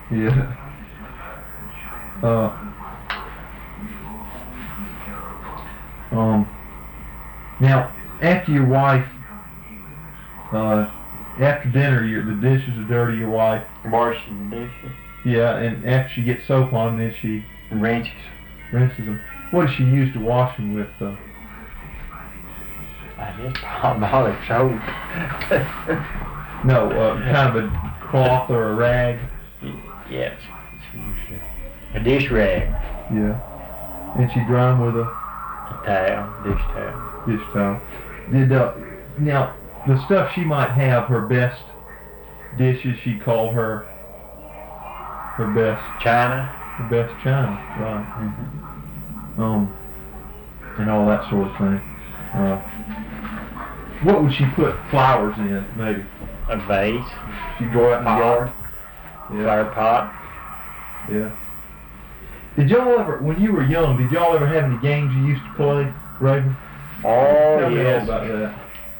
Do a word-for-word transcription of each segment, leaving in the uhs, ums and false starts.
Yeah. Uh, um, now, after your wife, uh, after dinner, your, the dishes are dirty, your wife, Washing the dishes. yeah, and after she gets soap on them, then she Rinses. rinses them. What does she use to wash them with? Uh, I just palmolive soap. no, uh, kind of a cloth or a rag. Yes. She used a dish rag. Yeah. And she dry them with a A towel. Dish towel. dish towel. Did uh, now the stuff she might have, her best dishes, she called her her best China. her best china, right? Mm-hmm. Um, and all that sort of thing. Uh, what would she put flowers in? Maybe A vase. she'd go out in the Pot. yard. Yeah. Flower pot. Yeah. Did y'all ever, when you were young, did y'all ever have any games you used to play, Raven? Oh, Tell me all yes. about that.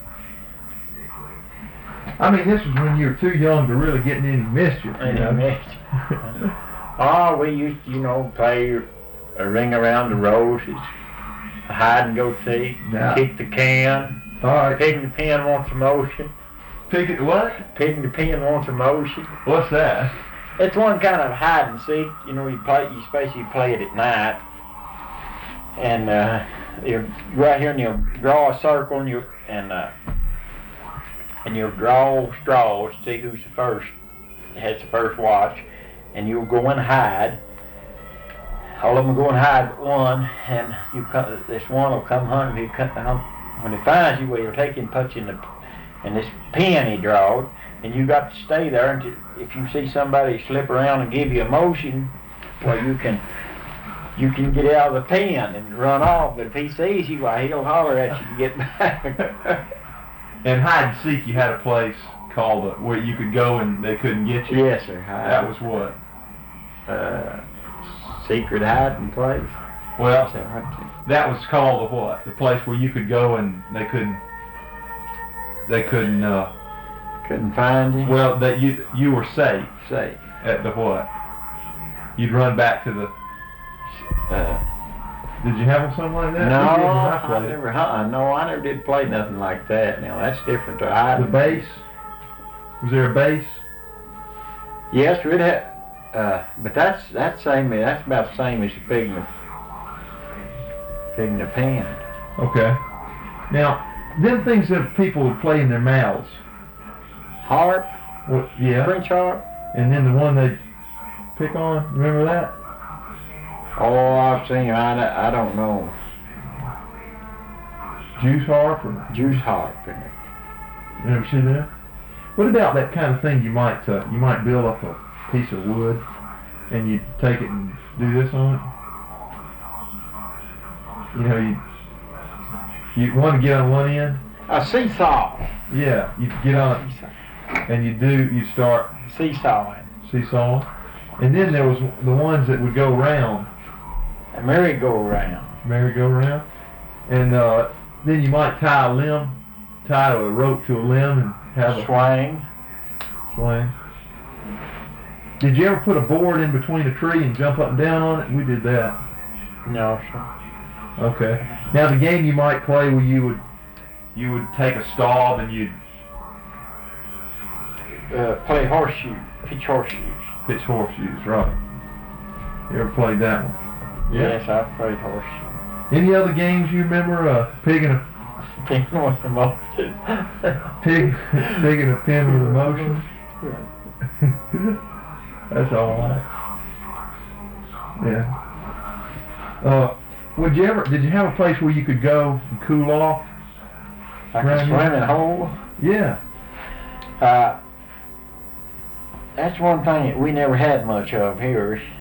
I mean, this was when you were too young to really get in any mischief, you And know? you Oh, we used to, you know, play a ring around the roses, a hide and go seek, Yeah. kick the can, All right. pig the pen wants a motion, Pick it. What? pig the pen wants a motion. What's that? It's one kind of hide and seek, you know, you play, you especially play it at night, and uh, you go out here and you'll draw a circle and you and uh, and you'll draw straws to see who's the first, has the first watch, and you'll go and hide. All of them will go and hide but one, and you come, this one will come hunting. He come, when he finds you, well, he'll take you and put you in the in this pen he drawed, and you got to stay there until if you see somebody slip around and give you a motion, well, you can you can get out of the pen and run off. But if he sees you, well, he'll holler at you to get back. And hide and seek, you had a place called uh, where you could go and they couldn't get you. Yes, sir. Hide. That was what? uh, secret hiding place. Well, Is that right? that was called the what? The place where you could go and they couldn't. They couldn't. Uh, Couldn't find you. well, that you you were safe Say, at the what? You'd run back to the. uh, Did you have something like that? no, We did when I I played. never. Uh, no, I never did play nothing like that. Now that's different to The hiding. base. Was there a base? Yes, we'd have. Uh, but that's that's same. That's about the same as the pig in the pig in the pan. Okay. Now, them things that people would play in their mouths. Harp, What? Yeah. French harp. And then the one they pick on. Remember that? Oh, I've seen. I, I don't know. Juice harp or Juice harp. In it. you never see that? What about that kind of thing? You might uh, you might build up a piece of wood and you take it and do this on it. You know, you you want to get on one end. A seesaw. Yeah, you get on and you do you start Seesawing. seesaw, and then there was the ones that would go round, A merry-go-round. merry-go-round, and uh, then you might tie a limb, tie a rope to a limb and have a Swing. swing. Did you ever put a board in between a tree and jump up and down on it? We did that. No, sir. Okay. Now the game you might play where you would you would take a stall and you'd Uh, play horseshoe. Pitch horseshoes. pitch horseshoes, right? You ever played that one? Yes, I've played horseshoe. Any other games you remember? Uh, pig and a Pig with the motion. pig, pig and a pin with a motion. That's all right. Yeah. Uh, would you ever? Did you have a place where you could go and cool off? Like a Right. swimming hole. Yeah. Uh, that's one thing that we never had much of here.